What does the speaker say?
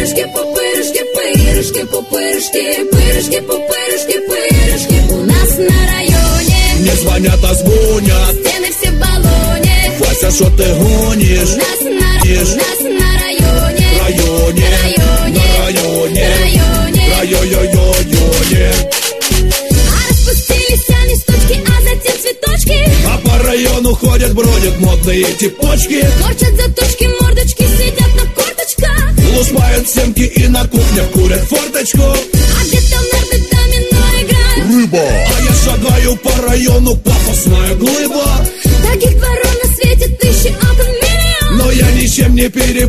пупырышки, пупырышки, пырышки, пупырышки, пырышки, пупырышки, пырышки. У нас на районе мне звонят, а звонят, стены все в баллоне. Вася, шо ты гонишь? У нас на районе, Районе, районе. А распустились они стучки, а затем цветочки. А по району ходят, бродят модные типочки. Корчат заточки, мордочки, сидят на корточках. Лупают семки и на кухнях курят форточку. А где-то в нарды домино играют. Рыба. А я шагаю по району, пафосная глыба. Таких дворов на свете тысячи, окон миллион. Но я ничем не перепутал.